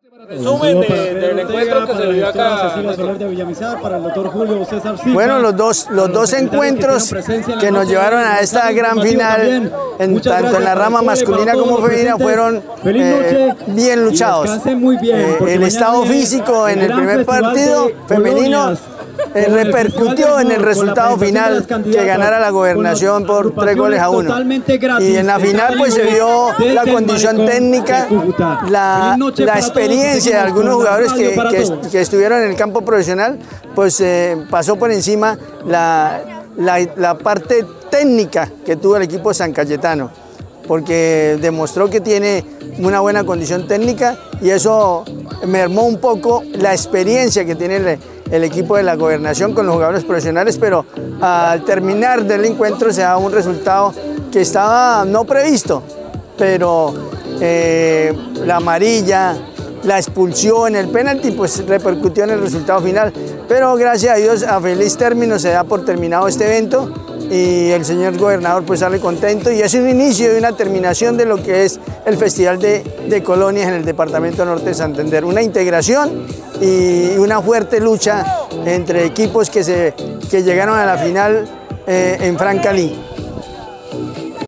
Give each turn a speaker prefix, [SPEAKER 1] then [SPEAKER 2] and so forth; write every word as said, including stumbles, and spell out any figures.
[SPEAKER 1] Resumen de, del encuentro que se vivió acá.
[SPEAKER 2] Bueno, los dos, los dos encuentros que nos llevaron a esta gran final, en, tanto en la rama masculina como femenina, fueron eh, bien luchados. Eh, el estado físico en el primer partido femenino Eh, repercutió en el resultado final, que ganara la Gobernación por tres goles a uno. Y en la final pues se vio la condición técnica, la, la experiencia de algunos jugadores que, que, que estuvieron en el campo profesional, pues eh, pasó por encima la, la, la parte técnica que tuvo el equipo San Cayetano, porque demostró que tiene una buena condición técnica y eso mermó un poco la experiencia que tiene el, el equipo de la Gobernación con los jugadores profesionales, pero al terminar del encuentro se da un resultado que estaba no previsto, pero eh, la amarilla, la expulsión, el penalti, pues repercutió en el resultado final, pero gracias a Dios a feliz término se da por terminado este evento y el señor gobernador pues sale contento y es un inicio y una terminación de lo que es el Festival de, de Colonias en el Departamento Norte de Santander, una integración y una fuerte lucha entre equipos que, se, que llegaron a la final eh, en Francalí.